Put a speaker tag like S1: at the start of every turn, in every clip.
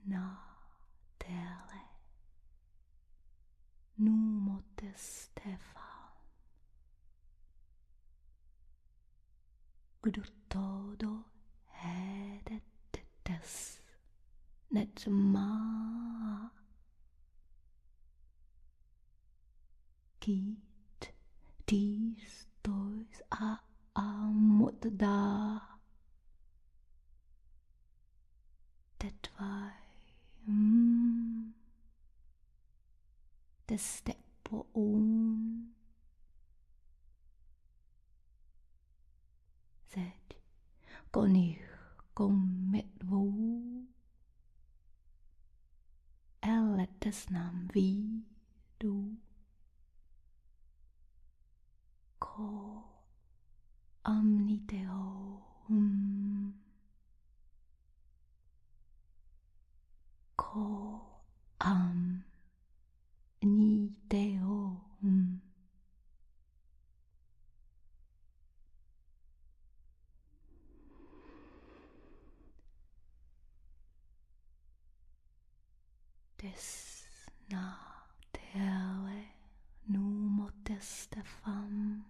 S1: na tele numote Stefan. Kdo todo hedetes net má kít tís tois a mot dá tetvaj teste po un zeď koných komedvů eletes nám výjdu ko amniteum ko amniteum des na tele numote Stefan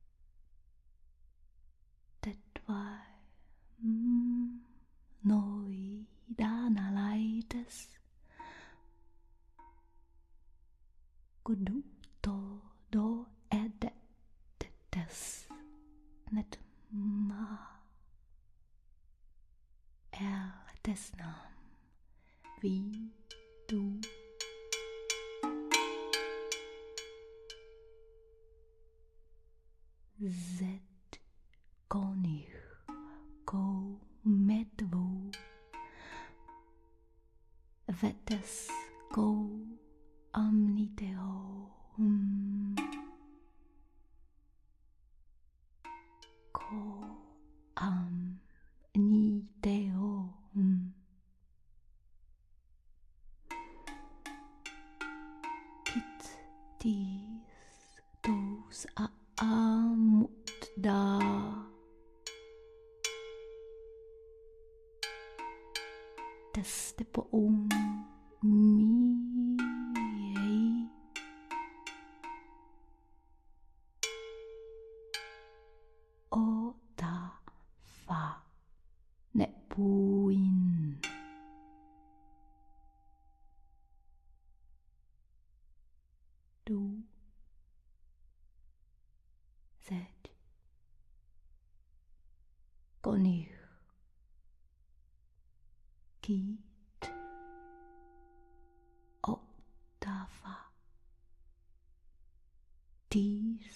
S1: tetvaj noi danalaites kudu todo edetes net ma eletes nam vidu zed koných koumedvů vetes kou amniteum ko amniteum kit tis tos a amut da teste po un miei o ta fa ne puin du zeď koných kít o ta fa tís